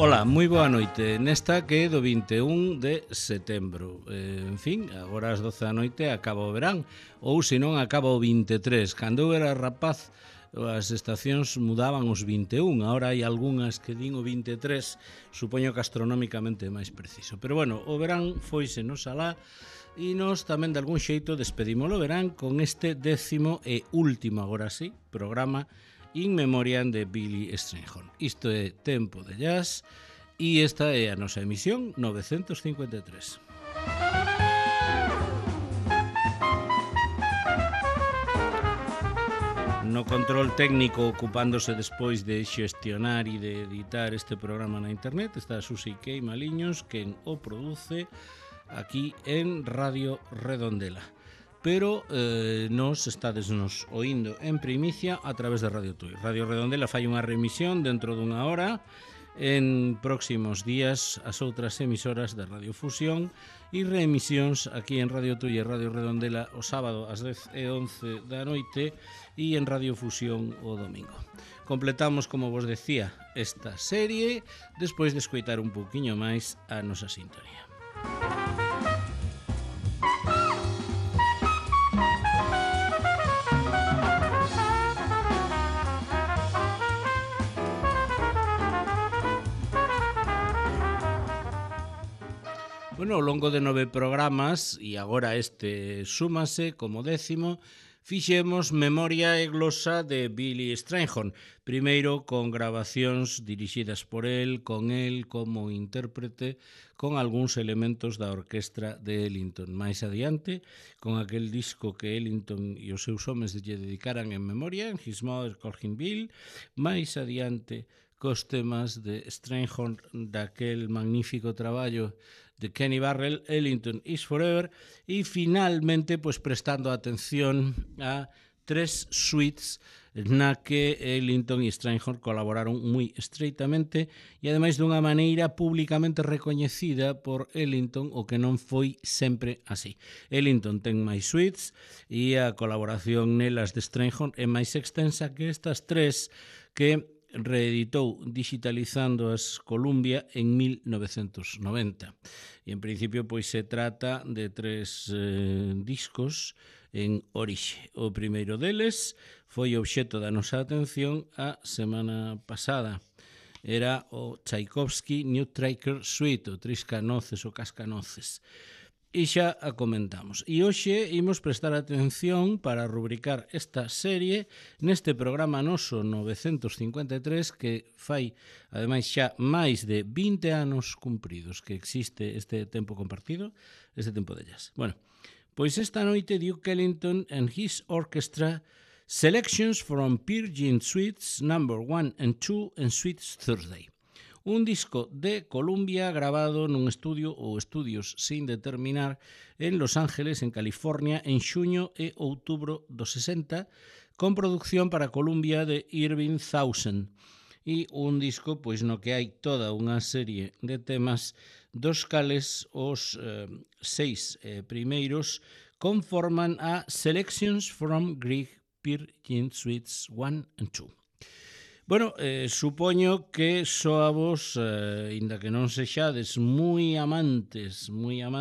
Ola, moi boa noite. Nesta que é do 21 de setembro. En fin, agora ás 12 da noite acaba o verán, ou se non acaba o 23. Cando eu era rapaz, as estacións mudaban os 21. Agora hai algunhas que din o 23. Supoño que astronómicamente é máis preciso. Pero bueno, o verán foise nos alá e nos tamén de algún xeito despedimos o verán con este 10º e último, agora sí, programa In Memoriam de Billy Strayhorn. Isto é Tempo de Jazz e esta é a nosa emisión 953. No control técnico, ocupándose despois de xestionar e de editar este programa na internet, está Susi Kei Maliños, quen o produce aquí en Radio Redondela. Pero nos estadesnos oíndo en primicia a través de Radio Tui. Radio Redondela fai unha remisión dentro dunha hora. En próximos días as outras emisoras de Radio Fusión e reemisións aquí en Radio Tui e Radio Redondela o sábado ás 10 e 11 da noite e en Radio Fusión o domingo. Completamos, como vos decía, esta serie despois de escoitar un pouquiño máis a nosa sintonía. Bueno, ao longo de 9 programas, e agora este súmase como 10º, fixemos memoria e glosa de Billy Strayhorn, primeiro con grabacións dirixidas por el como intérprete, con algúns elementos da orquestra de Ellington. Mais adiante, con aquel disco que Ellington e os seus homes lle dedicaran en memoria, en His Mother Called Him Bill, máis adiante cos temas de Strayhorn daquel magnífico traballo de Kenny Barrell, Ellington is Forever, e finalmente pues prestando atención a 3 suites na que Ellington e Strayhorn colaboraron moi estreitamente e ademais dunha maneira públicamente recoñecida por Ellington, o que non foi sempre así. Ellington ten máis suites e a colaboración nelas de Strayhorn é máis extensa que estas 3 que reeditou digitalizando as Columbia en 1990. E en principio pois se trata de 3 discos en orixe. O primeiro deles foi obxecto da nosa atención a semana pasada. Era o Tchaikovsky Nutcracker Suite, o Triscanoces ou Cascanoces. E xa a comentamos. E hoxe imos prestar atención para rubricar esta serie neste programa noso 953 que fai, ademais, xa máis de 20 anos cumpridos que existe este tempo compartido, este tempo de jazz. Bueno, pois esta noite Duke Ellington and his orchestra Selections from Peer Gynt Suites No. 1 and 2 and Suites Thursday. Un disco de Columbia grabado nun estudio ou estudios sin determinar en Los Ángeles, en California, en xuño e outubro do 60, con producción para Columbia de Irving Thousand. E un disco pois no que hai toda unha serie de temas dos cales os 6 primeiros conforman a Selections from Grieg Peer Gynt Suites 1 and 2. Bueno, supoño que soavos, inda que non sexades moi amantes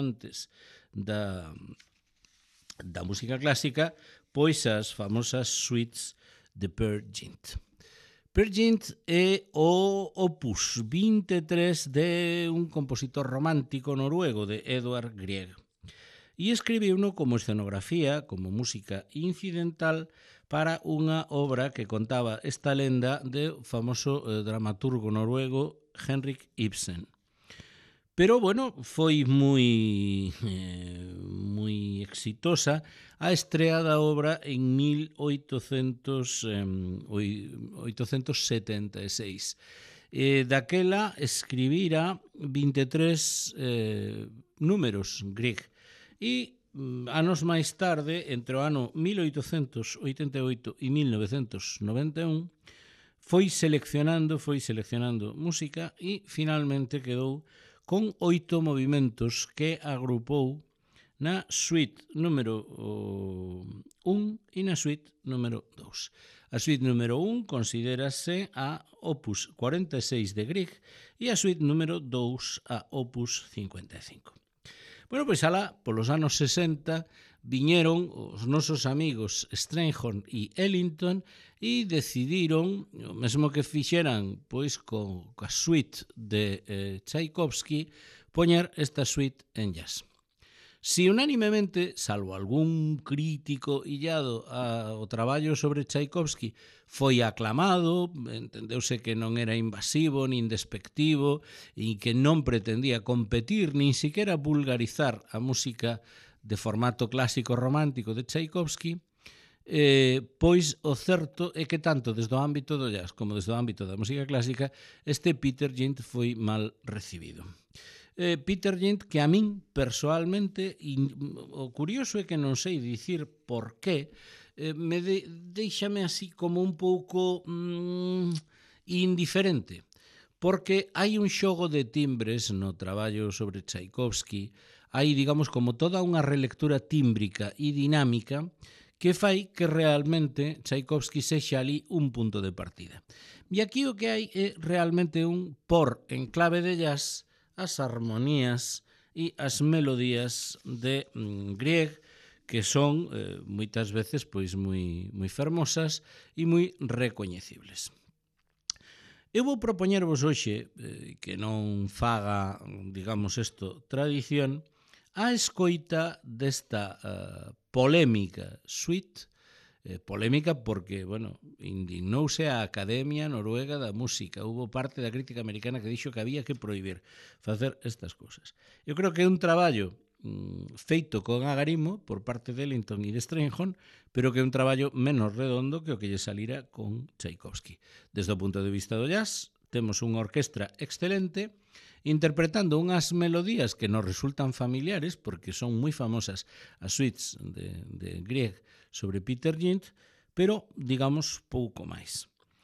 da música clásica, pois as famosas suites de Peer Gynt. Peer Gynt é o opus 23 de un compositor romántico noruego, de Edvard Grieg. E escribiuno como escenografía, como música incidental, para unha obra que contaba esta lenda de famoso dramaturgo noruego Henrik Ibsen. Pero, bueno, foi moi exitosa a estrea da obra en 1876. Daquela escribira 23 números Grieg e anos máis tarde, entre o ano 1888 e 1991, foi seleccionando música e finalmente quedou con 8 movimentos que agrupou na suite número 1 e na suite número 2. A suite número 1 considérase a opus 46 de Grieg e a suite número 2 a opus 55. Bueno, pois alá, polos anos 60, viñeron os nosos amigos Strayhorn e Ellington e decidiron, o mesmo que fixeran pois coa suite de Tchaikovsky, poñer esta suite en jazz. Si unanimemente, salvo algún crítico illado ao traballo sobre Tchaikovsky, foi aclamado, entendeuse que non era invasivo nin despectivo e que non pretendía competir nin siquiera vulgarizar a música de formato clásico romántico de Tchaikovsky, pois o certo é que tanto desde o ámbito do jazz como desde o ámbito da música clásica este Peter Gynt foi mal recibido. Peter Gynt, que a min persoalmente, o curioso é que non sei dicir por qué, deixame así como un pouco indiferente, porque hai un xogo de timbres no traballo sobre Tchaikovsky, hai, digamos, como toda unha relectura tímbrica e dinámica que fai que realmente Tchaikovsky sexa ali un punto de partida. E aquí o que hai é realmente un por en clave de jazz as armonías e as melodías de Grieg, que son moitas veces pois moi fermosas e moi recoñecibles. Eu vou propoñervos hoxe, que non faga, digamos isto, tradición, a escoita desta polémica suite, polémica porque, bueno, indignouse a Academia Noruega da Música. Hubo parte da crítica americana que dixo que había que prohibir facer estas cousas. Eu creo que é un traballo feito con agarimo por parte de Ellington e de Strayhorn, pero que é un traballo menos redondo que o que lle salira con Tchaikovsky. Desde o punto de vista do jazz, temos unha orquestra excelente interpretando unhas melodías que nos resultan familiares porque son moi famosas as suites de Grieg sobre Peter Gynt, pero, digamos, pouco máis.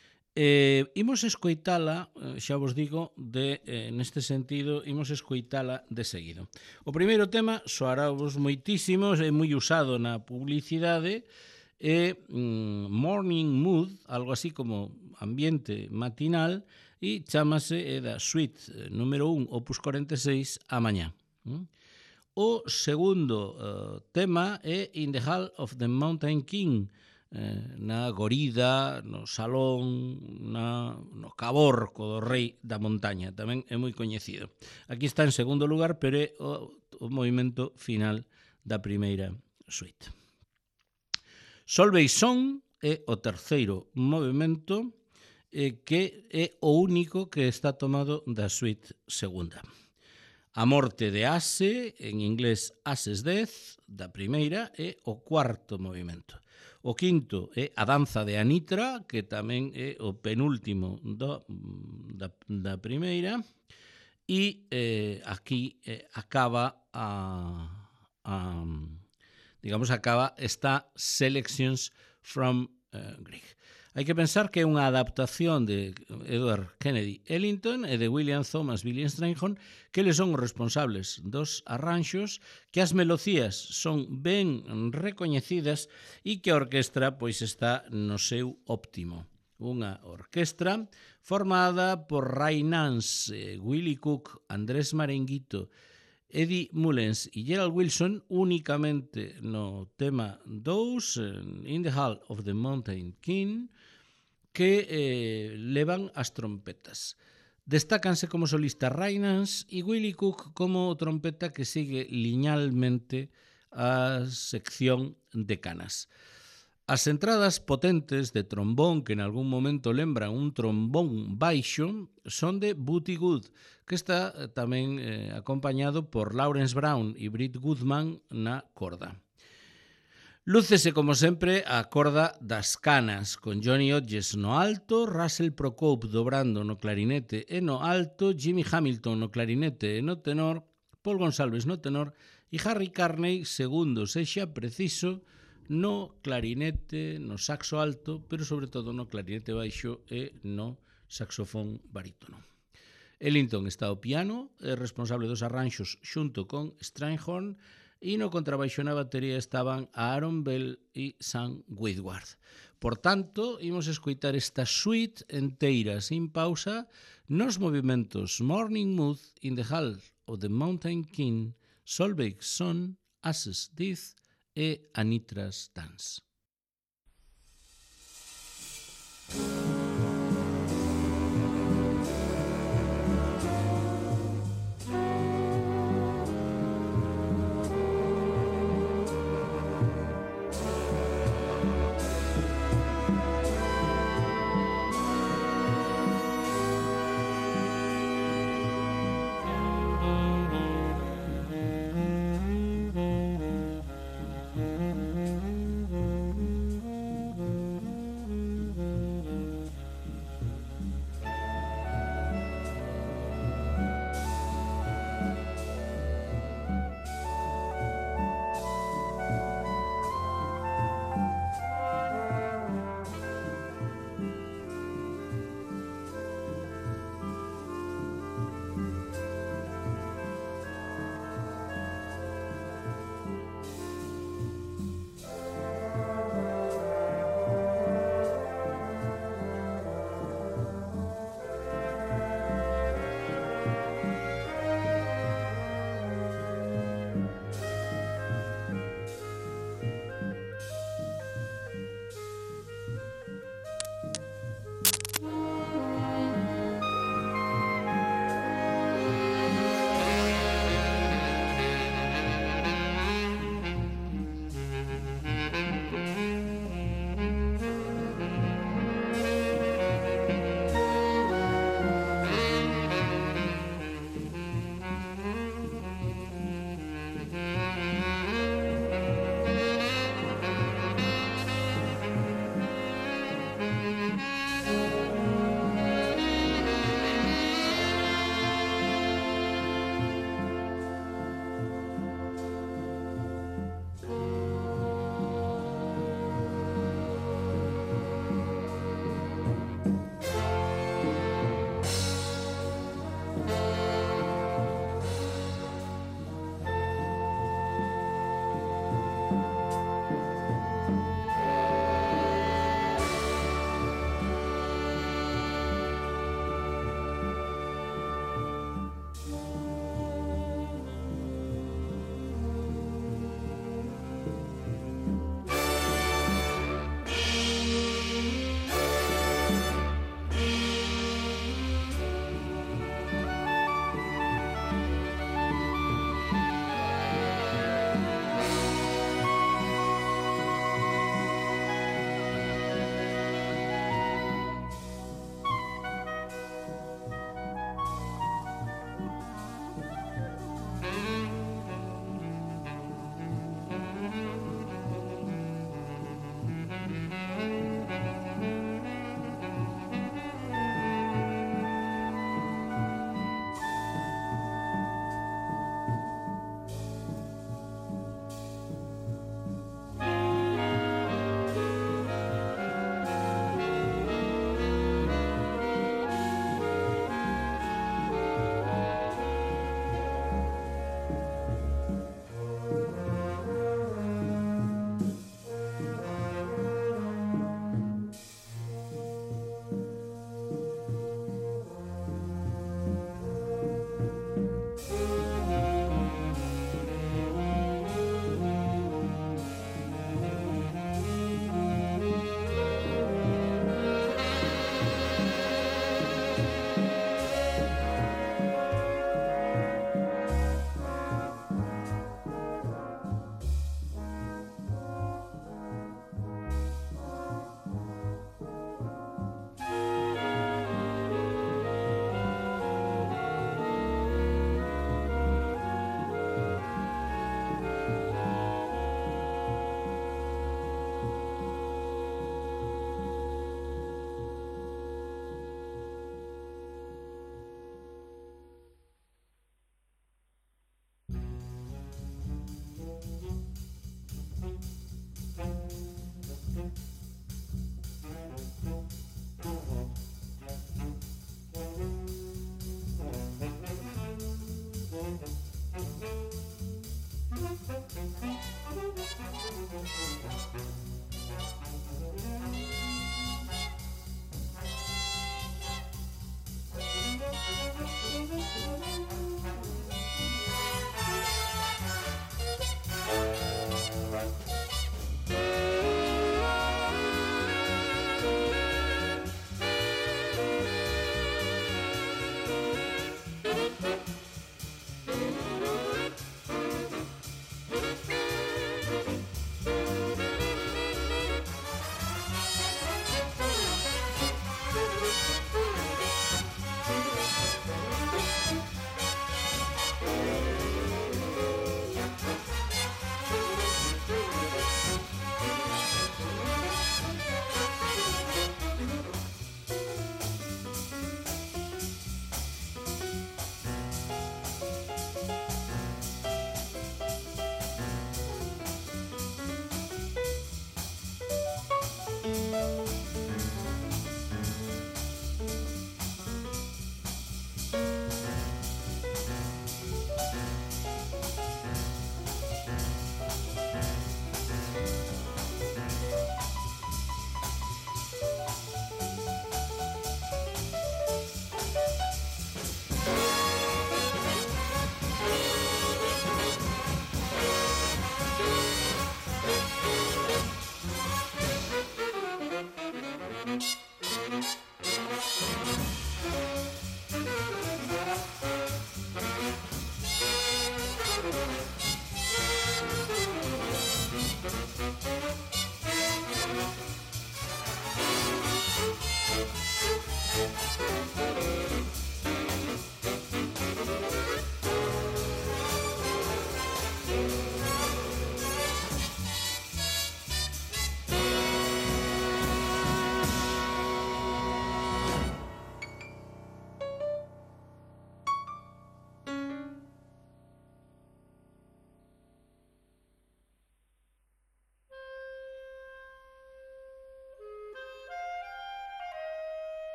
Imos escoitala, xa vos digo, neste sentido, imos escoitala de seguido. O primeiro tema soará vos moitísimo, é moi usado na publicidade, é Morning Mood, algo así como ambiente matinal, e chámase da suite número 1, opus 46, a mañá. O segundo tema é In the Hall of the Mountain King, na gorida, no salón, no caborco do rei da montaña. Tamén é moi coñecido. Aquí está en segundo lugar, pero é o movimento final da primeira suite. Solveig Song é o terceiro movimento, que é o único que está tomado da suite segunda. A morte de Ace, en inglés Ace's Death, da primeira, é o cuarto movimento. O quinto é a danza de Anitra, que tamén é o penúltimo da primeira, e aquí acaba acaba esta Selections from Grieg. Hai que pensar que é unha adaptación de Edward Kennedy Ellington e de William Thomas Billy Strayhorn, que eles son os responsables dos arranxos, que as melodías son ben recoñecidas e que a orquestra pois está no seu óptimo. Unha orquestra formada por Ray Nance, Willie Cook, Andrés Marenguito, Eddie Mullens e Gerald Wilson únicamente no tema 2, In the Hall of the Mountain King, que levan as trompetas. Destácanse como solista Ray Nance e Willie Cook como trompeta que sigue linealmente a sección de canas. As entradas potentes de trombón que en algún momento lembran un trombón baixo son de Booty Good, que está tamén acompañado por Lawrence Brown e Britt Goodman na corda. Lúcese, como sempre, a corda das canas, con Johnny Hodges no alto, Russell Procope dobrando no clarinete e no alto, Jimmy Hamilton no clarinete e no tenor, Paul Gonsalves no tenor e Harry Carney, segundo sexa preciso, no clarinete, no saxo alto, pero sobre todo no clarinete baixo e no saxofón barítono. Ellington está ao piano, é responsable dos arranxos xunto con Strayhorn, e no contrabaixo na batería estaban Aaron Bell e Sam Whitward. Por tanto, imos escoitar esta suite enteira sin pausa nos movimentos Morning Mood in the Hall of the Mountain King, Solveig's Son, As's Death e Anitra's Dance.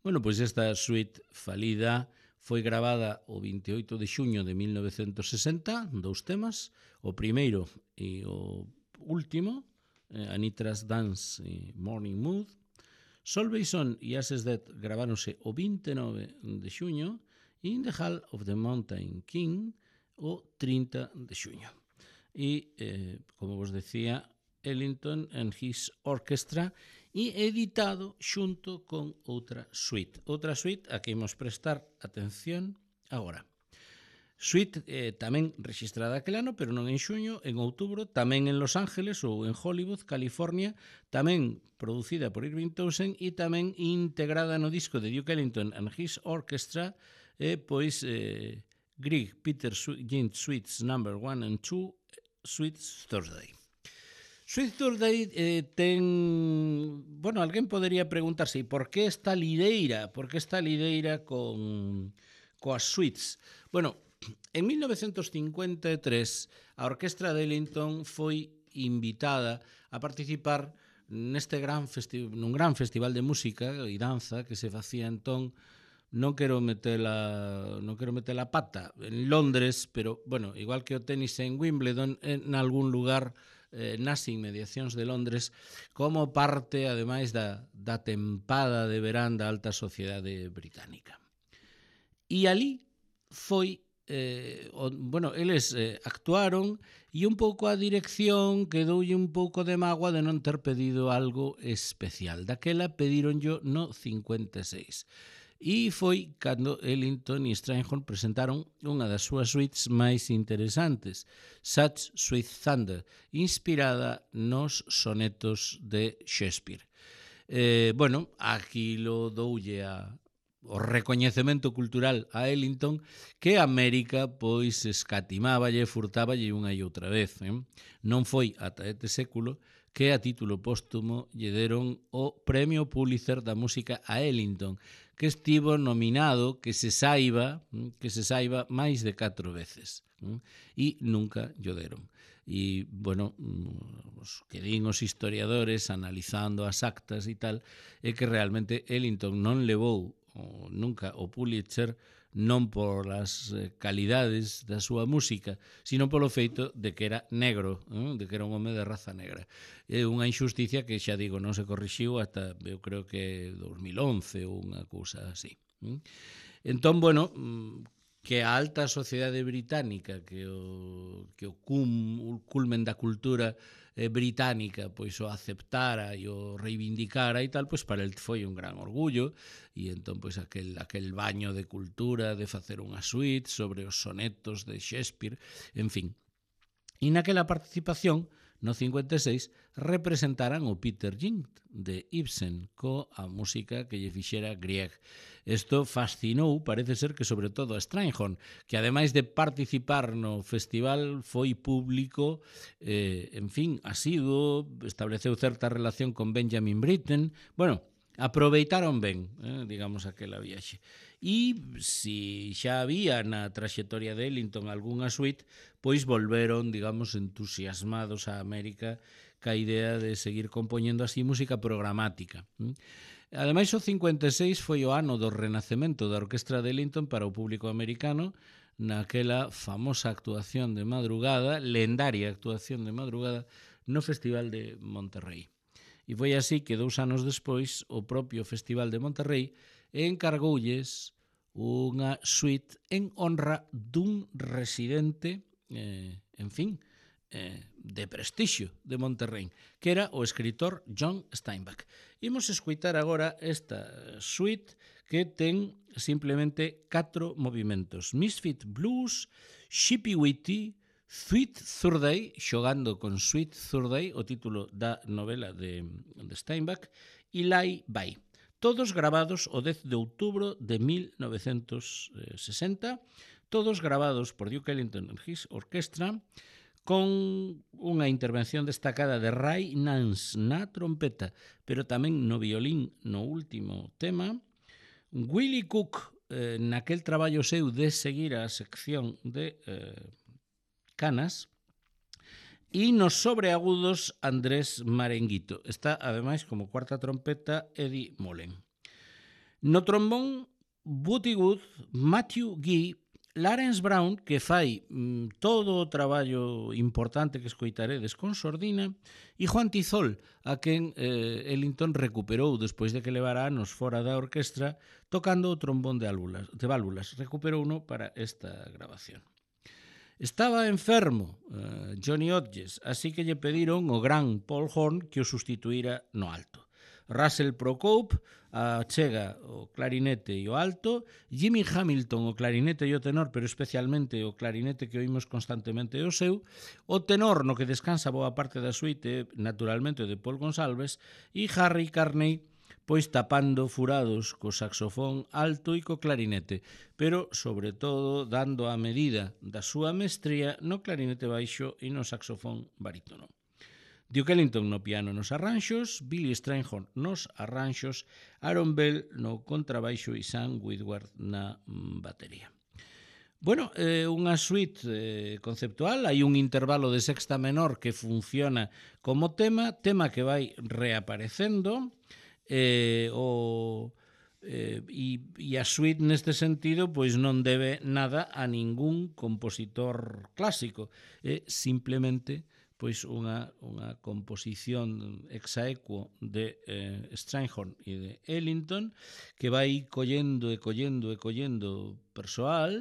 Bueno, pois esta suite falida foi gravada o 28 de xuño de 1960, dous temas, o primeiro e o último, Anitra's Dance e Morning Mood. Solveig Son e As Is Dead graváronse o 29 de xuño e In the Hall of the Mountain King o 30 de xuño. E, como vos decía, Ellington and His Orchestra e editado xunto con outra suite a que imos prestar atención agora. Suite tamén registrada aquel ano, pero non en xuño, en outubro, tamén en Los Ángeles ou en Hollywood, California, tamén producida por Irving Townsend e tamén integrada no disco de Duke Ellington and His Orchestra, Grieg, Peter Gint Suites No. 1 and 2, Suites Thursday. Suite Thursday ten... Bueno, alguén podería preguntarse por que esta lideira? Por que esta lideira coas suites? Bueno, en 1953 a Orquestra de Ellington foi invitada a participar nun gran festival de música e danza que se facía entón. Non quero meter a pata en Londres, pero, bueno, igual que o tenis en Wimbledon, en algún lugar nas inmediacións de Londres, como parte, ademais, da tempada de verán da alta sociedade británica. E ali foi, eles actuaron e un pouco a dirección quedoulle un pouco de mágoa de non ter pedido algo especial. Daquela pedironllo no 56. E foi cando Ellington e Strayhorn presentaron unha das súas suites máis interesantes, Such Sweet Thunder, inspirada nos sonetos de Shakespeare. Aquilo doulle o recoñecemento cultural a Ellington que América pois escatimáballe, furtáballe unha e outra vez. Non foi ata este século que a título póstumo lle deron o Premio Pulitzer da Música a Ellington, que estivo nominado, que se saiba máis de 4 veces. E nunca lle deron. E, bueno, que din os historiadores, analizando as actas e tal, é que realmente Ellington non levou nunca o Pulitzer non por as calidades da súa música, sino polo feito de que era negro, de que era un home de raza negra. É unha injusticia que, xa digo, non se corrixiu ata, eu creo que 2011 ou unha cousa así. Entón, bueno, que a alta sociedade británica, que o culmen da cultura británica pois o aceptara e o reivindicara e tal, pois para el foi un gran orgullo e entón pois aquel baño de cultura de facer unha suite sobre os sonetos de Shakespeare, en fin. E naquela participación no 56 representaran o Peter Gint de Ibsen coa música que lle fixera Grieg. Isto fascinou, parece ser que sobre todo a Strayhorn, que ademais de participar no festival foi público, asiduo, estableceu certa relación con Benjamin Britten. Bueno, aproveitaron ben, digamos, aquela viaxe. E se xa había na traxectoria de Ellington algunha suite, pois volveron, digamos, entusiasmados a América ca idea de seguir compoñendo así música programática. Ademais, o 56 foi o ano do renacemento da Orquestra de Ellington para o público americano, naquela famosa actuación de madrugada, lendaria actuación de madrugada, no Festival de Monterrey. E foi así que 2 anos despois o propio Festival de Monterrey encargoulles unha suite en honra dun residente, de prestixio de Monterrey, que era o escritor John Steinbeck. Imos escoitar agora esta suite que ten simplemente 4 movimentos: Misfit Blues, Shippy Witty, Sweet Thursday, xogando con Sweet Thursday, o título da novela de Steinbeck, e Lie Bye. Todos grabados o 10 de outubro de 1960, todos grabados por Duke Ellington and His Orchestra, con unha intervención destacada de Ray Nance na trompeta, pero tamén no violín no último tema, Willie Cook naquel traballo seu de seguir a sección de canas, e nos sobreagudos Andrés Marenguito. Está, ademais, como cuarta trompeta Eddie Mullen. No trombón, Buddy Wood, Matthew Gee, Lawrence Brown, que fai todo o traballo importante que escoitaredes con sordina, e Juan Tizol, a quen Ellington recuperou despois de que levara anos fora da orquestra tocando o trombón de válvulas. Recuperouno para esta grabación. Estaba enfermo Johnny Hodges, así que lle pediron ao gran Paul Horn que o sustituíra no alto. Russell Procope achega o clarinete e o alto, Jimmy Hamilton o clarinete e o tenor, pero especialmente o clarinete que oímos constantemente o seu, o tenor no que descansa boa parte da suite, naturalmente o de Paul Gonsalves, e Harry Carney, pois tapando furados co saxofón alto e co clarinete, pero sobre todo dando a medida da súa mestría no clarinete baixo e no saxofón barítono. Duke Ellington no piano nos arranxos, Billy Strayhorn nos arranxos, Aaron Bell no contrabaixo e Sam Whitworth na batería. Bueno, unha suite conceptual, hai un intervalo de sexta menor que funciona como tema que vai reaparecendo, e a suite neste sentido pois non debe nada a ningún compositor clásico, é simplemente pois unha composición exaequo de Strayhorn e de Ellington que vai collendo persoal,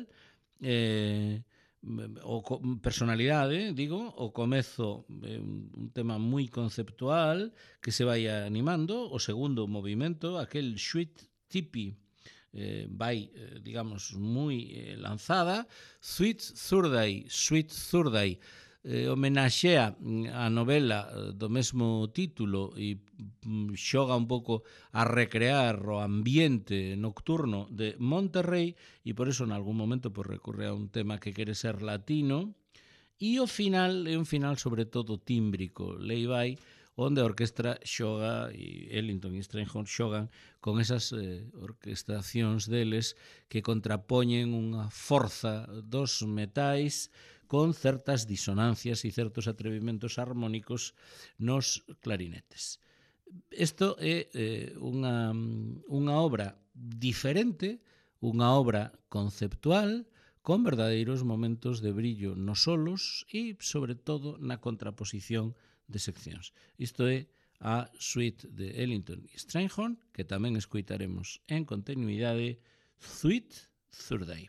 personalidade, digo, o comezo un tema moi conceptual que se vai animando, o segundo movimento, aquel Sweet Tippy, vai, digamos, moi lanzada, Sweet Thursday, homenaxea a novela do mesmo título e xoga un pouco a recrear o ambiente nocturno de Monterrey e por eso en algún momento recurre a un tema que quere ser latino e o final é un final sobre todo tímbrico, lei-vai, onde a orquestra xoga e Ellington e Strayhorn xogan con esas orquestacións deles que contrapoñen unha forza dos metais con certas disonancias e certos atrevimentos armónicos nos clarinetes. Isto é unha obra diferente, unha obra conceptual, con verdadeiros momentos de brillo nos solos e, sobre todo, na contraposición de seccións. Isto é a suite de Ellington e Strayhorn, que tamén escoitaremos en continuidade, Sweet Thursday.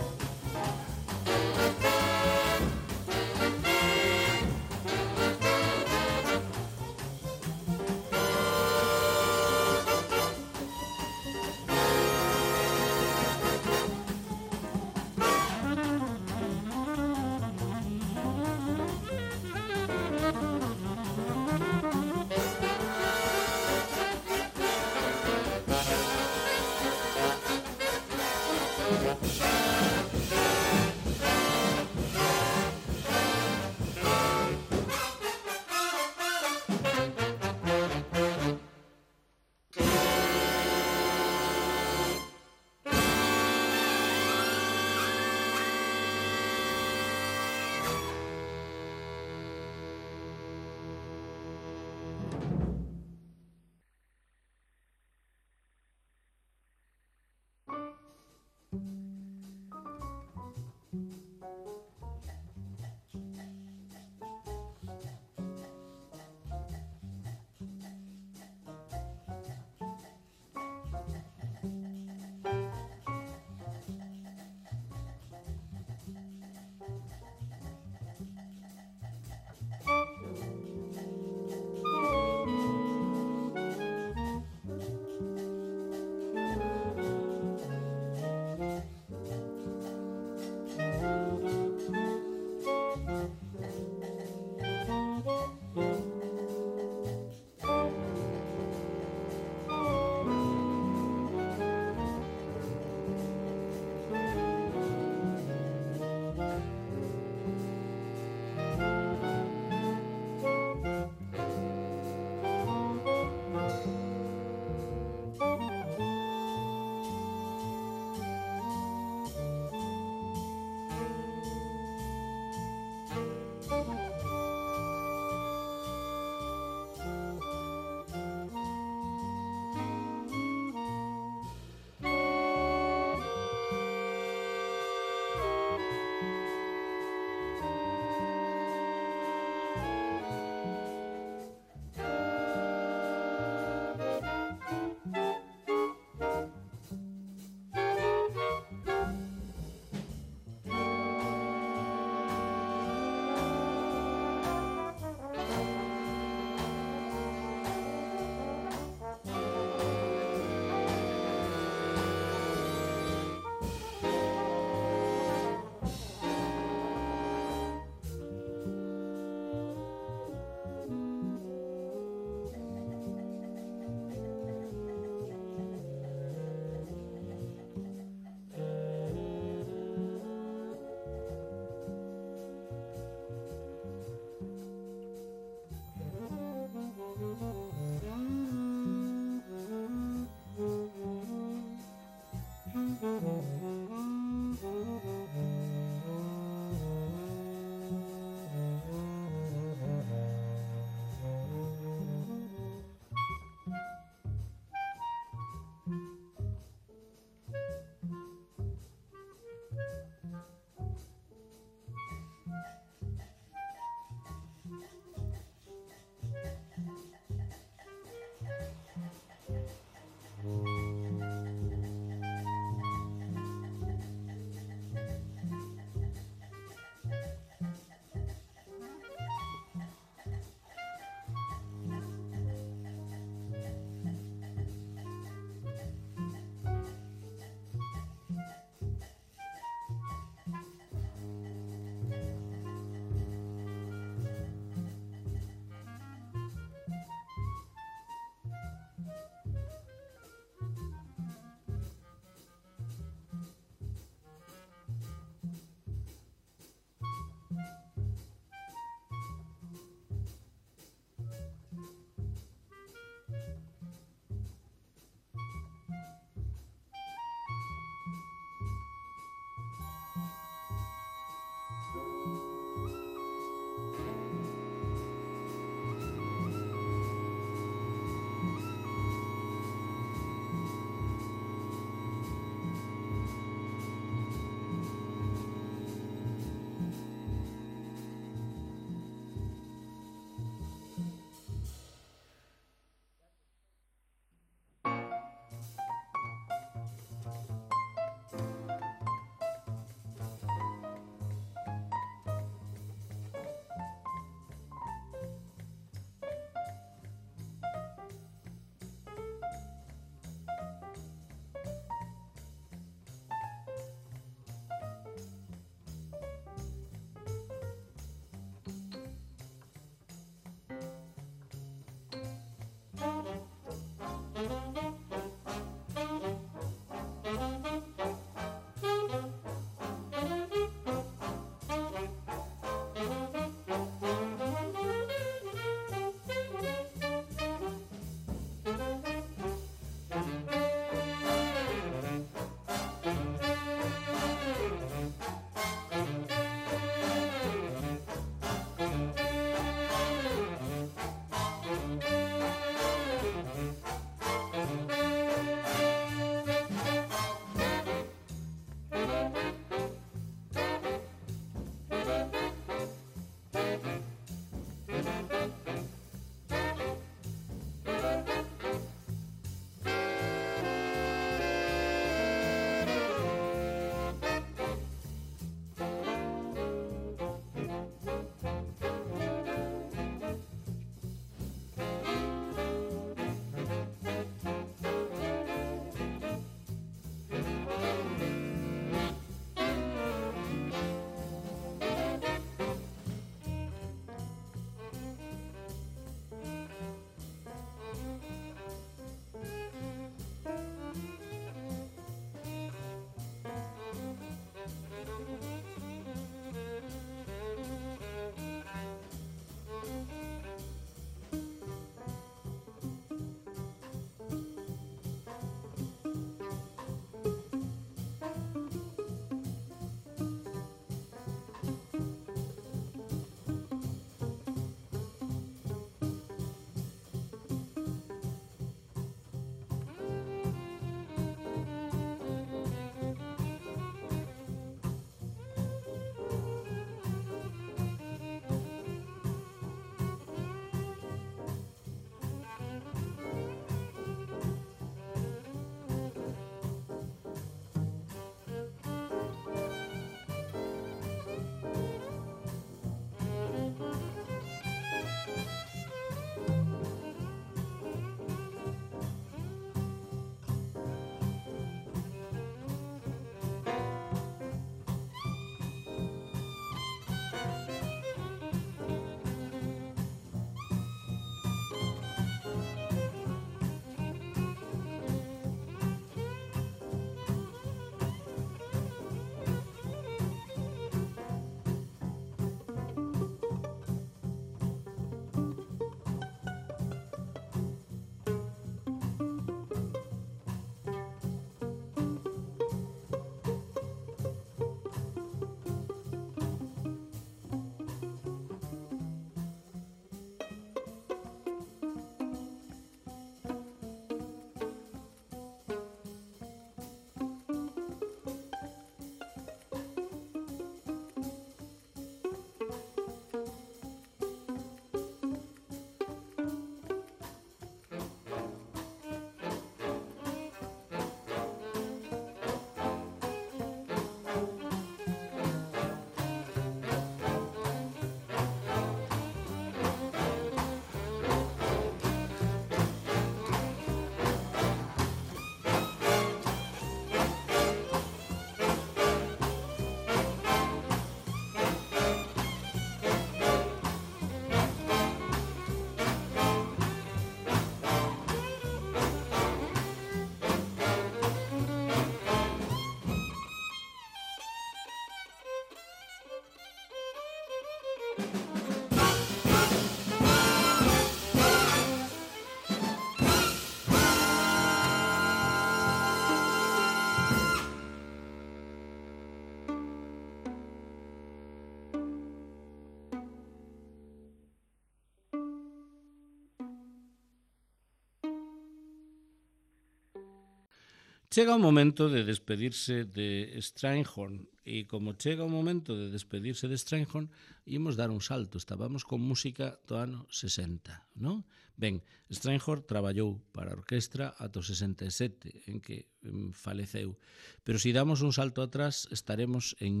Chega o momento de despedirse de Strayhorn e como chega o momento de despedirse de Strayhorn imos dar un salto, estábamos con música do ano 60, non? Ben, Strayhorn traballou para a orquestra ata o 67 en que faleceu, pero se damos un salto atrás estaremos en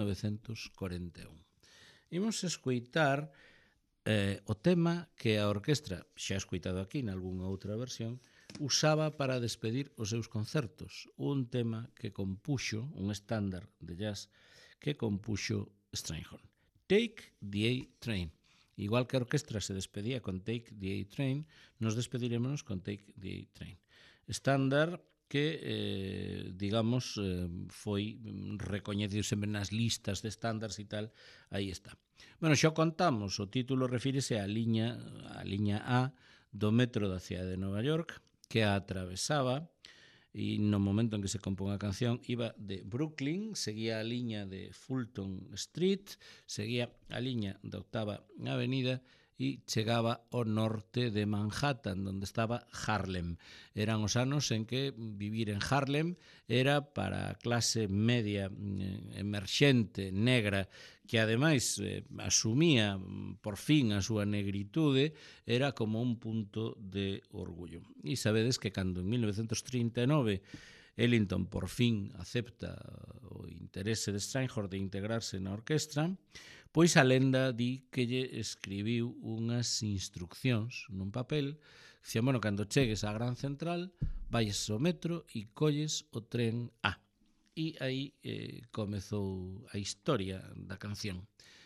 1941. Imos escoitar o tema que a orquestra, xa escoitado aquí nalgúnha outra versión, usaba para despedir os seus concertos, un tema que compuxo, un estándar de jazz que compuxo Strayhorn. Take the A-Train. Igual que a orquestra se despedía con Take the A-Train, nos despediremos con Take the A-Train. Estándar que, digamos, foi recoñecido sempre nas listas de estándares e tal, aí está. Bueno, xa contamos, o título refírese á liña A do metro da cidade de Nova York, que a atravesaba e no momento en que se compón a canción iba de Brooklyn, seguía a liña de Fulton Street, seguía a liña da Octava Avenida e chegaba ao norte de Manhattan, onde estaba Harlem. Eran os anos en que vivir en Harlem era para a clase media emerxente, negra, que ademais asumía por fin a súa negritude, era como un punto de orgullo. E sabedes que cando en 1939 Ellington por fin acepta o interese de Strayhorn de integrarse na orquestra, pois a lenda di que lle escribiu unhas instruccións nun papel, que bueno, cando chegues á Gran Central, vais ao metro e colles o tren A. E aí comezou a historia da canción.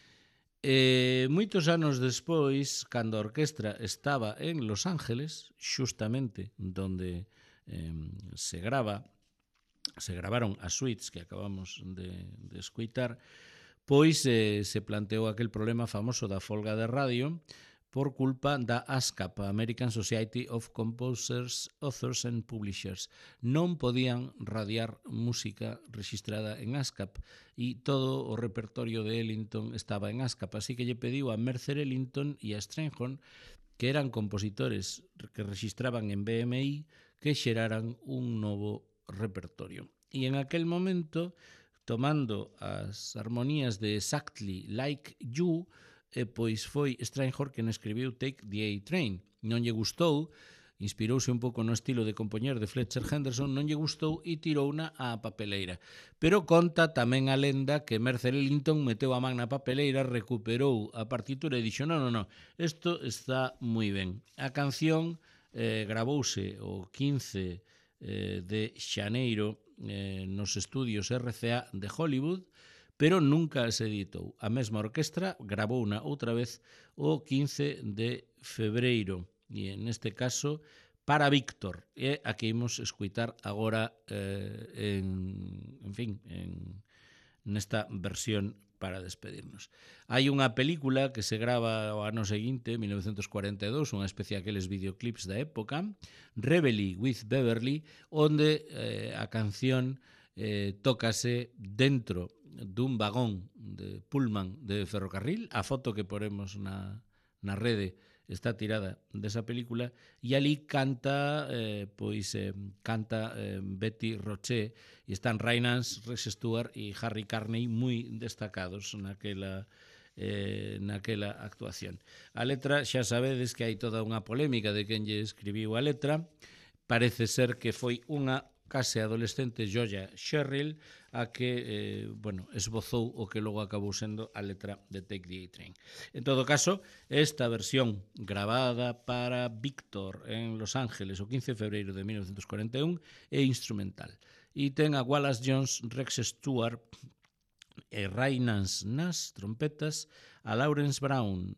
Moitos anos despois, cando a orquestra estaba en Los Ángeles, xustamente donde se gravaron as suites que acabamos de escoitar, pois se planteou aquel problema famoso da folga de radio por culpa da ASCAP, American Society of Composers, Authors and Publishers. Non podían radiar música registrada en ASCAP e todo o repertorio de Ellington estaba en ASCAP, así que lle pediu a Mercer Ellington e a Strayhorn, que eran compositores que registraban en BMI, que xeraran un novo repertorio. E en aquel momento, tomando as armonías de Exactly Like You, pois foi Strayhorn quen escribiu Take the A-Train. Non lle gustou, inspirouse un pouco no estilo de compoñer de Fletcher Henderson, non lle gustou e tirouna á papeleira. Pero conta tamén a lenda que Mercer Ellington meteu a man na papeleira, recuperou a partitura e dixo, no, isto está moi ben. A canción gravouse o 15 de xaneiro nos estudios RCA de Hollywood, pero nunca se editou. A mesma orquestra gravouna outra vez o 15 de febreiro, e neste caso para Víctor, e a que imos escuitar agora nesta versión para despedirnos. Hai unha película que se grava o ano seguinte, 1942, unha especie daqueles videoclips da época, Reveille with Beverly, onde a canción tócase dentro dun vagón de Pullman de ferrocarril. A foto que poremos na rede está tirada desa película, e ali canta Betty Roche, e están Rynance, Rex Stewart e Harry Carney moi destacados naquela actuación. A letra, xa sabedes que hai toda unha polémica de quen lle escribiu a letra. Parece ser que foi unha case adolescente Joya Sherrill a que esbozou o que logo acabou sendo a letra de Take the A-Train. En todo caso, esta versión gravada para Víctor en Los Ángeles o 15 de febreiro de 1941 é instrumental. E ten a Wallace Jones, Rex Stewart e Rynance nas trompetas, a Lawrence Brown,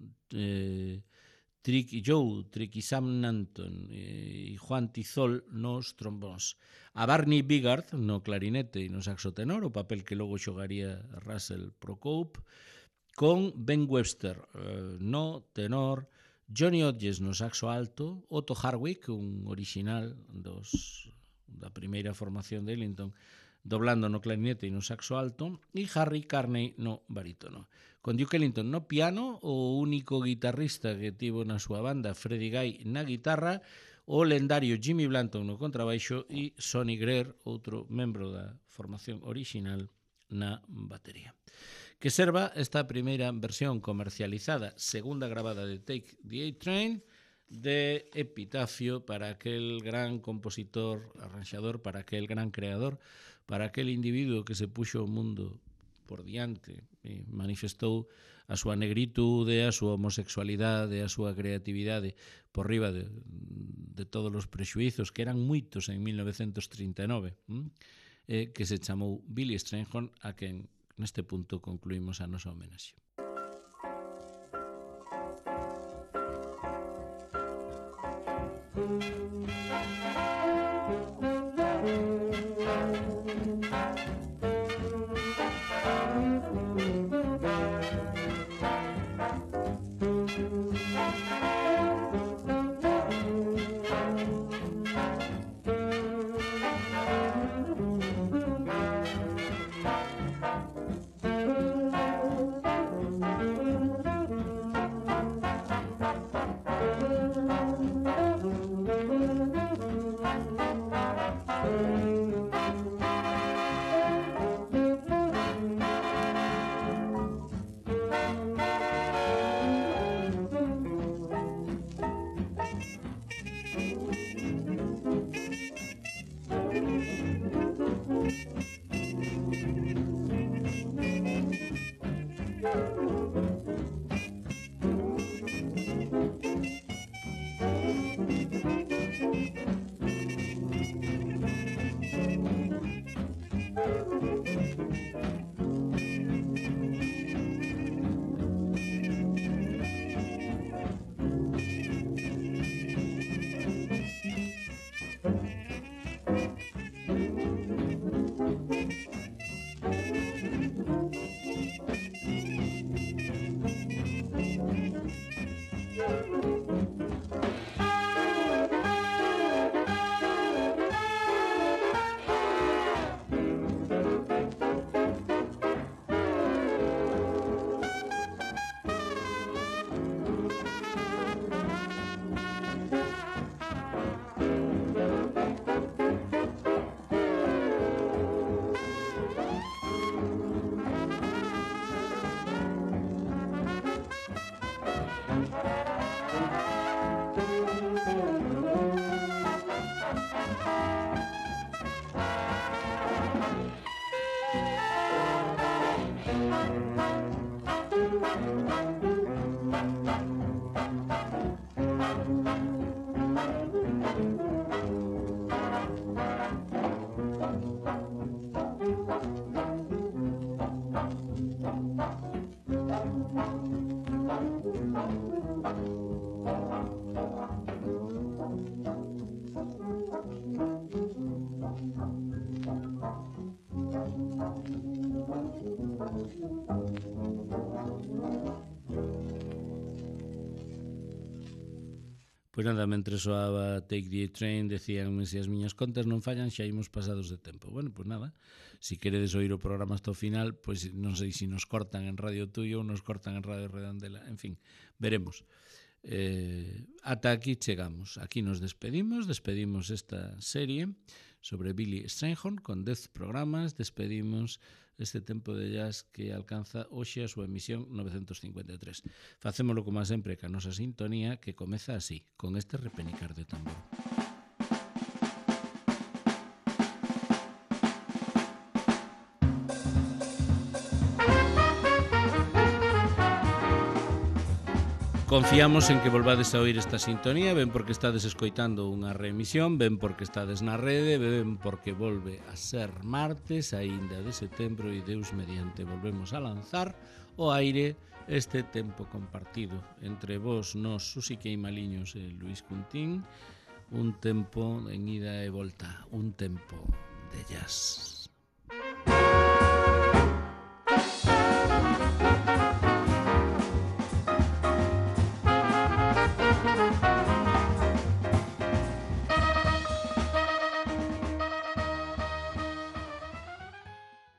Tricky Sam Nanton e Juan Tizol nos trombóns. A Barney Bigard no clarinete e no saxo tenor, o papel que logo xogaría Russell Procope. con Ben Webster no tenor, Johnny Hodges no saxo alto, Otto Hardwick, un original da primeira formación de Ellington, doblando no clarinete e no saxo alto, e Harry Carney no barítono. Con Duke Ellington no piano, o único guitarrista que tivo na súa banda, Freddie Guy, na guitarra, o lendario Jimmy Blanton no contrabaixo e Sonny Greer, outro membro da formación original, na batería. Que serva esta primeira versión comercializada, segunda grabada de Take the A-Train, de epitafio para aquel gran compositor, arranxador, para aquel gran creador, para aquel individuo que se puxo o mundo por diante e manifestou a súa negritude, a súa homosexualidade, a súa creatividade por riba de todos os prexuizos, que eran moitos en 1939, que se chamou Billy Strayhorn, a quen neste punto concluímos a nosa homenaxe. Pois nada, mentre soaba Take the Train, decíanme se as miñas contas non fallan, xa imos pasados de tempo. Bueno, pois nada, se queredes oír o programa hasta o final, pois non sei se nos cortan en Radio Tuyo ou nos cortan en Radio Redondela, en fin, veremos. Ata aquí chegamos, aquí nos despedimos esta serie sobre Billy Strayhorn con 10 programas, despedimos este tempo de jazz que alcanza hoxe a súa emisión 953. Facémolo como sempre ca nosa sintonía que comeza así, con este repenicar de tambor. Confiamos en que volvades a oír esta sintonía, ben porque estades escoitando unha reemisión, ben porque estades na rede, ben porque volve a ser martes, aínda de setembro, e Deus mediante volvemos a lanzar ao aire este tempo compartido entre vos, nos, Susi Queimaliños e Luis Cuntín, un tempo en ida e volta, un tempo de jazz.